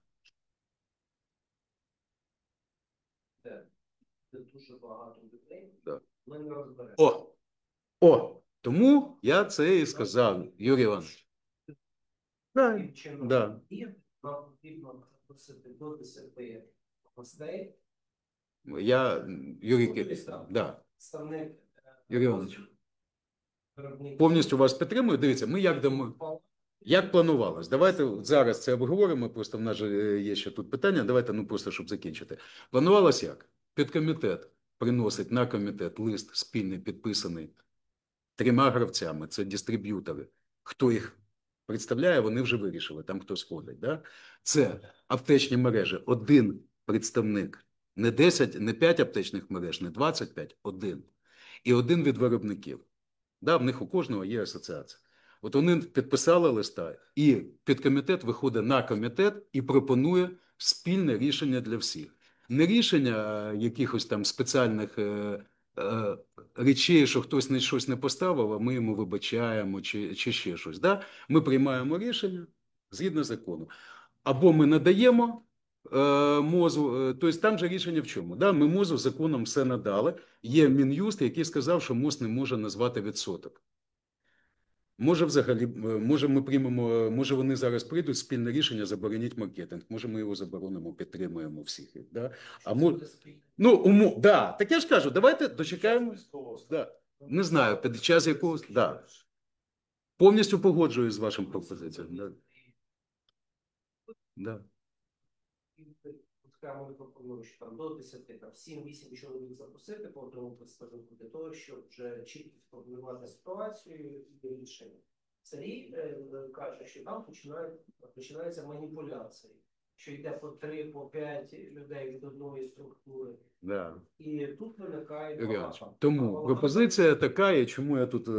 Да. О! О! Тому я це і сказав, Юрій Іванович. Да. Да. Нам потрібно запросити до десяти гостей. Я, Юрій Ки- Журналіста. да. Представник е, Юрій Іванович, виробників. повністю вас підтримую. Дивіться, ми як дамо. Як планувалось? Давайте зараз це обговоримо, просто в нас же е, є ще тут питання, давайте, ну просто, щоб закінчити. Планувалось як? Підкомітет приносить на комітет лист спільний, підписаний трьома гравцями, це дистриб'ютори. Хто їх представляє, вони вже вирішили, там хто сходить. Да? Це аптечні мережі, один представник, не десять, не п'ять аптечних мереж, не двадцять п'ять, один. І один від виробників. Да, в них у кожного є асоціація. От вони підписали листа, і підкомітет виходить на комітет і пропонує спільне рішення для всіх. Не рішення е, якихось там спеціальних е, е, речей, що хтось не щось не поставив, а ми йому вибачаємо чи, чи ще щось. Да? Ми приймаємо рішення згідно закону. Або ми надаємо е, МОЗу, е, тобто там же рішення в чому? Да? Ми МОЗу законом все надали. Є Мін'юст, який сказав, що МОЗ не може назвати відсоток. Може, взагалі, може, ми приймемо, може, вони зараз прийдуть спільне рішення забороніть маркетинг. Може, ми його заборонимо, підтримуємо всіх. Да? А мо... Ну, уму... да. Так я ж кажу, давайте дочекаємо. Да. Не знаю, під час якогось. Да. Повністю погоджуюсь з вашим пропозиціям. Да. Да. Окремо ми пропонуємо, що там до десяти, там сім-вісім чоловік запросити по одному представнику для того, щоб вже чітко сформулювати ситуацію і рішення. Сергій е, каже, що там починають, починаються маніпуляції, що йде по три, по п'ять людей від одної структури. Да. І тут виникає Юрій Іванович, багато. тому А пропозиція така, і чому я тут е-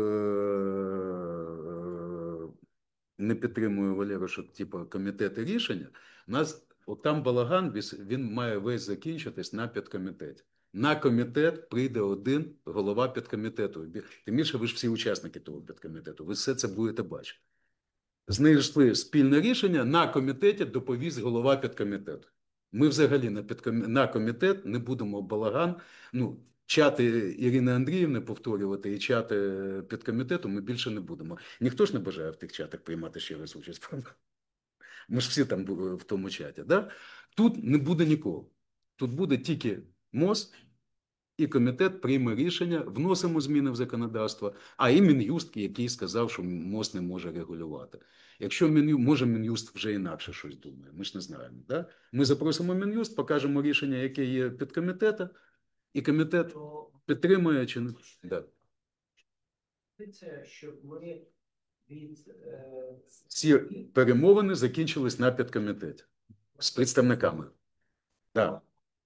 не підтримую Валеру, що типу комітети рішення. У нас от там балаган, він має весь закінчитись на підкомітеті. На комітет прийде один голова підкомітету. Тим більше ви ж всі учасники того підкомітету. Ви все це будете бачити. Знайшли спільне рішення, на комітеті доповість голова підкомітету. Ми взагалі на, підком... на комітет не будемо балаган. Ну, чати Ірини Андріївни повторювати і чати підкомітету ми більше не будемо. Ніхто ж не бажає в тих чатах приймати ще раз участь. Ми ж всі там були в тому чаті. Да? Тут не буде нікого. Тут буде тільки МОЗ, і комітет прийме рішення, вносимо зміни в законодавство, а і Мін'юст, який сказав, що МОЗ не може регулювати. Якщо Мін'юст, може Мін'юст вже інакше щось думає, ми ж не знаємо. Да? Ми запросимо Мін'юст, покажемо рішення, яке є під комітетом, і комітет підтримує чи не. Да. Це, щоб ми від е, Всі перемовини закінчились на підкомітеті з представниками. Да.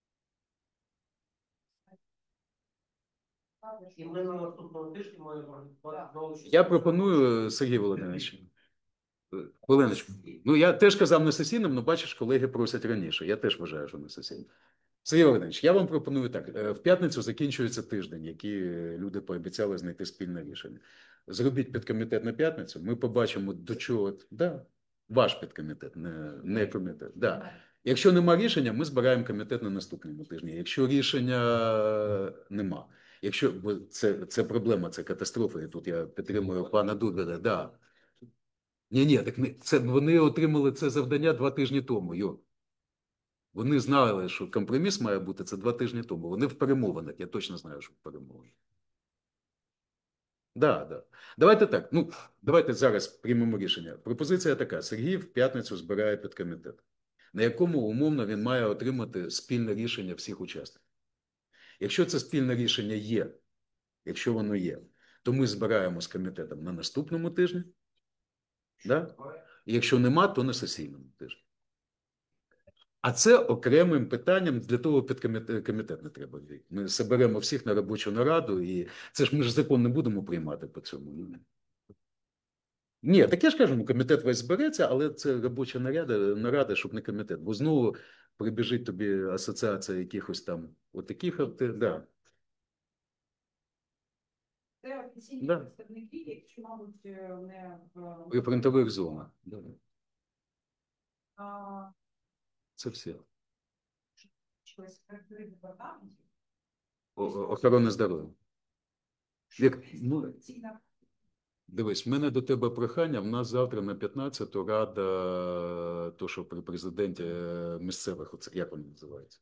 І ми на наступному тижні маємо знову ж- Я пропоную, Сергій Володимирович, хвилиночку. Ну, я теж казав не сесійним, але бачиш, колеги просять раніше. Я теж вважаю, що не сесійним. Сергій Володимирович, я вам пропоную так. Е, В п'ятницю закінчується тиждень, який люди пообіцяли знайти спільне рішення. Зробіть підкомітет на п'ятницю, ми побачимо, до чого. Да, ваш підкомітет, не, не комітет. Да. Якщо нема рішення, ми збираємо комітет на наступному тижні. Якщо рішення нема, якщо бо це, це проблема, це катастрофа, і тут я підтримую пана Дубеля. Да. Ні, ні, так не, це, вони отримали це завдання два тижні тому. Йо. Вони знали, що компроміс має бути це два тижні тому. Вони в перемовинах, я точно знаю, що в перемовинах. Да, да. Давайте так. Ну, давайте зараз приймемо рішення. Пропозиція така: Сергій в п'ятницю збирає підкомітет, на якому умовно він має отримати спільне рішення всіх учасників. Якщо це спільне рішення є, якщо воно є, то ми збираємо з комітетом на наступному тижні. Да? І якщо нема, то на сесійному тижні. А це окремим питанням, для того підкомітет комітет не треба. Ми зберемо всіх на робочу нараду, і це ж ми ж закон не будемо приймати по цьому. Ні, так я ж кажу, ну, комітет весь збереться, але це робоча нарада, нарада, щоб не комітет. Бо знову прибіжить тобі асоціація якихось там отаких, от, да. Це офіційні Да. представники, які, мабуть, не в При фронтових зонах. Да. а, Це все. щось перед департаментів. О- о- Охорона здоров'я. Вік, ну, Офіційна дивись, в мене до тебе прохання. В нас завтра на п'ятнадцяту рада, то, що при президенті е, місцевих, оце, як вони називаються?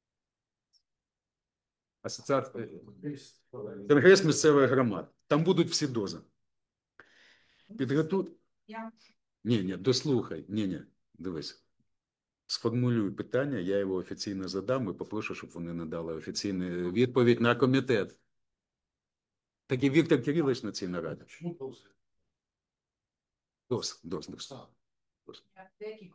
Асоціація. Конгрес місцевих громад. Там будуть всі дози. Підготуй. Я Ні, ні, дослухай. Ні, ні, дивись. Сформулюй питання, я його офіційно задам і попрошу, щоб вони надали офіційну відповідь на комітет. Так і Віктор Кирилович на цій нараді. Дос, дос, дос. Дос. деякі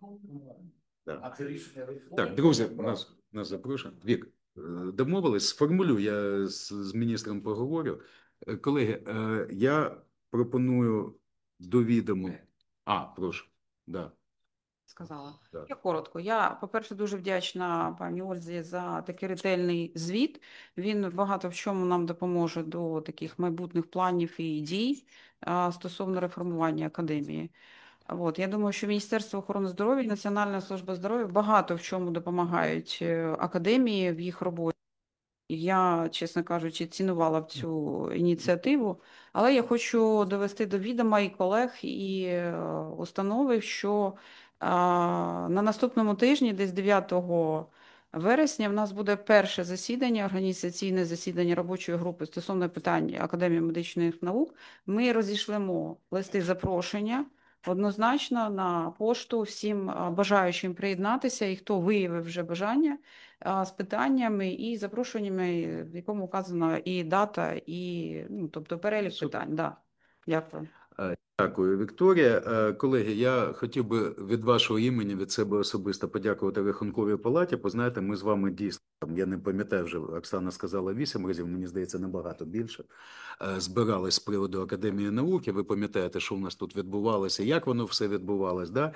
Да. А це рішення Так, друзі, нас, нас запрошуємо. Вік, е, домовились, сформулюю, я з, з міністром поговорю. Е, Колеги, е, я пропоную до відому. А, прошу. Да, сказала. да. Я коротко. Я, по-перше, дуже вдячна пані Ользі за такий ретельний звіт. Він багато в чому нам допоможе до таких майбутніх планів і дій а, стосовно реформування академії. От, я думаю, що Міністерство охорони здоров'я і Національна служба здоров'я багато в чому допомагають е, академії в їх роботі. І я, чесно кажучи, цінувала б цю ініціативу, але я хочу довести до відома і колег, і е, установи, що а, на наступному тижні, десь дев'ятого вересня, в нас буде перше засідання, організаційне засідання робочої групи стосовно питань Академії медичних наук. Ми розійшлемо листи запрошення однозначно на пошту всім а, бажаючим приєднатися, і хто виявив вже бажання, а, з питаннями і запрошеннями, в якому вказана і дата, і ну, тобто перелік Супер. питань. Да. Дякую. Дякую, Вікторія. Е, Колеги, я хотів би від вашого імені, від себе особисто подякувати Рахунковій палаті, бо знаєте, ми з вами дійсно, там, я не пам'ятаю вже, Оксана сказала вісім разів, мені здається, набагато більше, е, збирались з приводу Академії науки. Ви пам'ятаєте, що в нас тут відбувалося, як воно все відбувалось, да?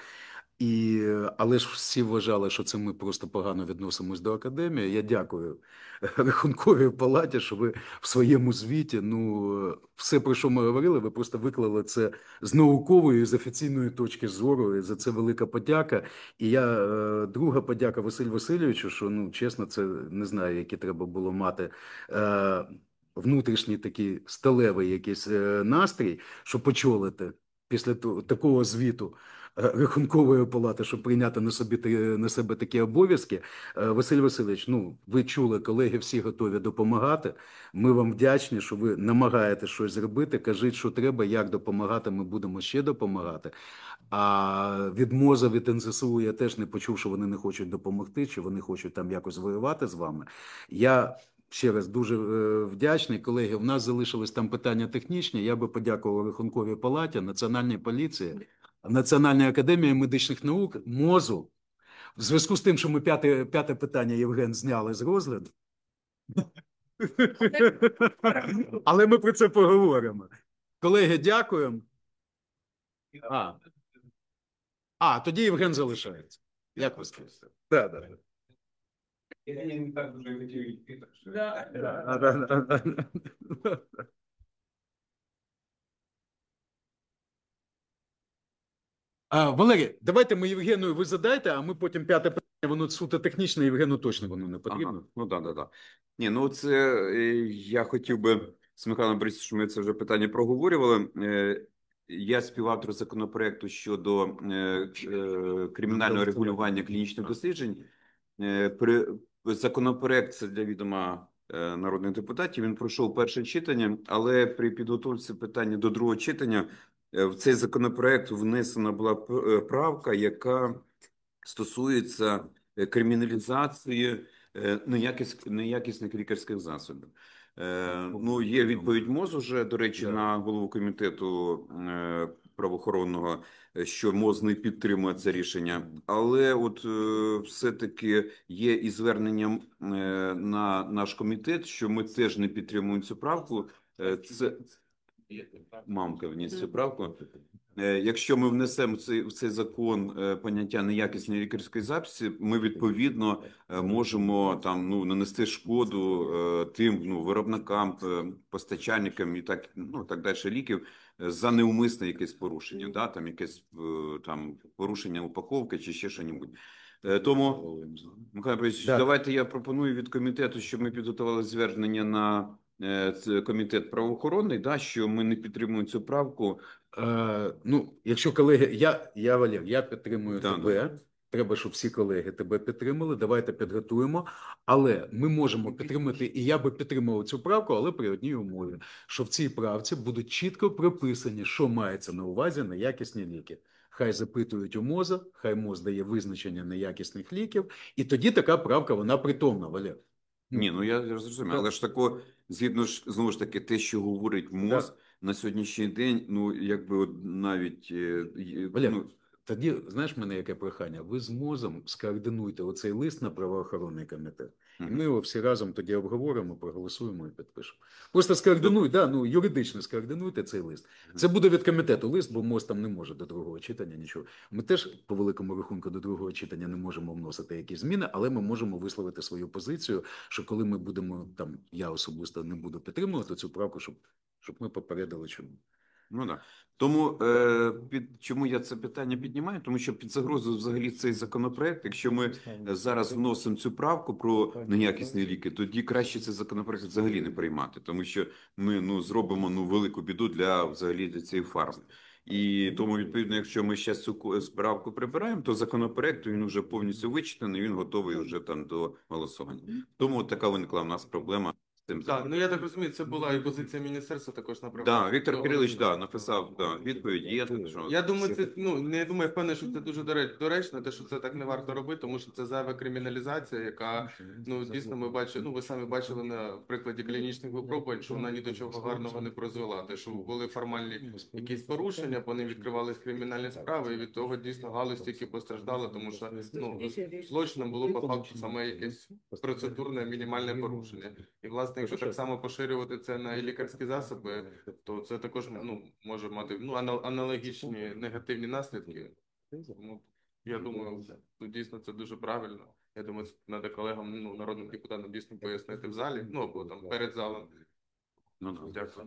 І, але ж всі вважали, що це ми просто погано відносимось до академії. Я дякую Рахунковій палаті, що ви в своєму звіті, ну, все, про що ми говорили, ви просто виклали це з наукової, з офіційної точки зору, і за це велика подяка. І я, е, друга подяка Василю Васильовичу, що, ну, чесно, це не знаю, які треба було мати е, внутрішній такий сталевий якийсь е, настрій, щоб очолити після того, такого звіту Рахункової палати, щоб прийняти на собі на себе такі обов'язки. Василь Васильович, ну, ви чули, колеги всі готові допомагати. Ми вам вдячні, що ви намагаєтесь щось зробити. Кажіть, що треба, як допомагати, ми будемо ще допомагати. А від МОЗа, від ен зе се у я теж не почув, що вони не хочуть допомогти, чи вони хочуть там якось воювати з вами. Я ще раз дуже е, вдячний. Колеги, у нас залишились там питання технічні. Я би подякував Рахунковій палаті, Національній поліції, Національній академії медичних наук, МОЗу. В зв'язку з тим, що ми п'яте, п'яте питання, Євген, зняли з розгляду. Але ми про це поговоримо. Колеги, дякуємо. А, а тоді Євген залишається. Як ви скажете? Так, так. Я не так дуже хотів йти, так що... А, Валерій, давайте ми Євгену ви задайте, а ми потім п'яте питання, воно суто технічне, Євгену точно воно не потрібно. Ага, ну так, так, так. Ні, ну це е, я хотів би з Михайлом Борисовичем, ми це вже питання проговорювали. Е, Я співавтор законопроекту щодо е, е, кримінального регулювання клінічних досліджень. Е, При законопроект, це для відома е, народних депутатів, він пройшов перше читання, але при підготовці питання до другого читання е, в цей законопроект внесена була п- е, правка, яка стосується е, криміналізації е, неякіс- неякісних лікарських засобів. Е, Ну, є відповідь МОЗ уже, до речі, Да. на голову комітету е, правоохоронного, е, що МОЗ не підтримує це рішення. Але от е, все-таки є і зверненням е, на наш комітет, що ми теж не підтримуємо цю правку. Е, Це Мамка вніс цю правку. Е, Якщо ми внесемо цей, в цей закон е, поняття неякісної лікарської записи, ми відповідно е, можемо там ну нанести шкоду е, тим ну виробникам, е, постачальникам і так ну так далі ліків е, за неумисне якесь порушення, да там якесь е, там порушення упаковки чи ще що-небудь. Е, Тому Михайло Борисович, Так. давайте я пропоную від комітету, щоб ми підготували звернення на е, це комітет правоохоронний, да, що ми не підтримуємо цю правку. Е, ну, якщо колеги, я, я Валер, я підтримую Да, тебе. Треба, щоб всі колеги тебе підтримали. Давайте підготуємо. Але ми можемо підтримати, і я би підтримував цю правку, але при одній умові, що в цій правці будуть чітко прописані, що мається на увазі неякісні ліки. Хай запитують у МОЗа, хай МОЗ дає визначення неякісних ліків, і тоді така правка, вона притомна, Валер. Ні, ну я зрозумів, Так. але ж тако, згідно ж, знову ж таки, те, що говорить МОЗ Так. на сьогоднішній день, ну, якби от навіть, е, є- Валер, ну, тоді, знаєш, в мене яке прохання? Ви з МОЗом скоординуйте оцей лист на правоохоронний комітет. І Мгм. ми його всі разом тоді обговоримо, проголосуємо і підпишемо. Просто скоординуй, да, ну, юридично скоординуйте цей лист. Це буде від комітету лист, бо МОЗ там не може до другого читання нічого. Ми теж, по великому рахунку, до другого читання не можемо вносити якісь зміни, але ми можемо висловити свою позицію, що коли ми будемо, там, я особисто не буду підтримувати цю правку, щоб, щоб ми попередили чому. Ну да. Тому е, під чому я це питання піднімаю? Тому що під загрозою взагалі цей законопроект, якщо ми зараз вносимо цю правку про неякісні ліки, тоді краще цей законопроект взагалі не приймати, тому що ми ну зробимо ну велику біду для взагалі для цієї фарми. І тому, відповідно, якщо ми зараз цю ко- правку прибираємо, то законопроект він вже повністю вичитаний, він готовий вже там до голосування. Тому от така виникла в нас проблема з цим. Так, ну я так розумію, це була і позиція міністерства також на Да, Віктор Кирилович, да, написав, да, відповідь є. Так що... Я думаю, це ну не думаю, впевнений, що це дуже доре- доречно, те, що це так не варто робити, тому що це зайва криміналізація, яка ну дійсно ми бачимо. Ну ви самі бачили на прикладі клінічних випробувань, що вона ні до чого гарного не призвела. Те, що були формальні якісь порушення, по ним відкривались кримінальні справи, і від того дійсно галузь тільки постраждала, тому що ну злочином було по факту саме якесь процедурне мінімальне порушення. І власне, якщо так само поширювати це на лікарські засоби, то це також ну може мати ну ана- аналогічні негативні наслідки. Тому я думаю, ну, дійсно це дуже правильно. Я думаю, це треба колегам, ну народним депутатам дійсно пояснити в залі, ну або там перед залом. Ну, да. Дякую.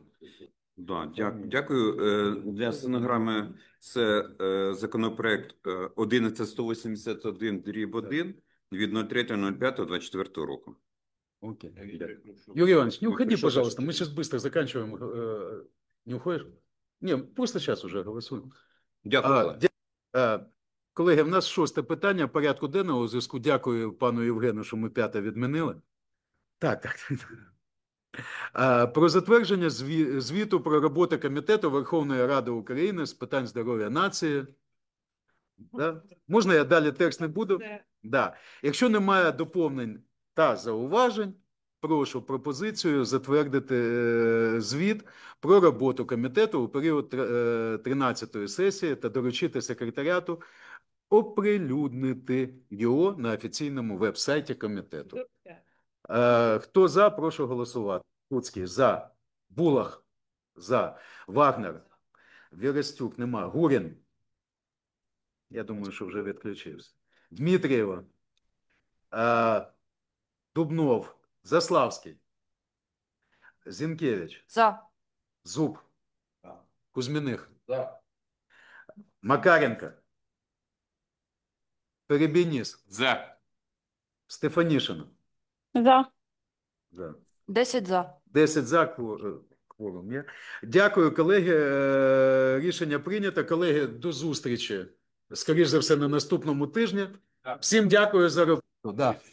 Да, дякую. Дякую. Е, Для стенограми це е, законопроект е, одинадцять сто вісімдесят один дріб один від нуль третього нуль п'ятого двадцять четвертого року. Окей. Юрий Иванович, не Вы уходи, хорошо пожалуйста, мы хотите. сейчас быстро заканчиваем. Э, Не уходишь? Не, просто сейчас уже голосуємо. Дякую. А, Олег. дя- а, колеги, в нас шосте питання порядку денного. У зв'язку дякую пану Євгену, що ми п'яте відмінили. Так, так. так. А, Про затвердження зві- звіту про роботу Комітету Верховної Ради України з питань здоров'я нації. Да? Можна я далі текст не буду? Да. Якщо немає доповнень та зауважень, прошу пропозицію затвердити е, звіт про роботу комітету у період тр- е, тринадцятої сесії та доручити секретаріату оприлюднити його на офіційному веб-сайті комітету. Е, Хто за, прошу голосувати. Луцький за. Булах за. Вагнер. Вірастюк нема. Гурін. Я думаю, що вже відключився. Дмитрієва. Е, Дубнов. Заславський. Зінкевич. За. Зуб. Кузьміних. Макаренко. Перебініс. За. Стефанішина. За. За. Десять за. десять за кво- е, кворум є. Дякую, колеги. Е, Рішення прийнято. Колеги, до зустрічі. Скоріше за все, на наступному тижні. Всім дякую за роботу. Да.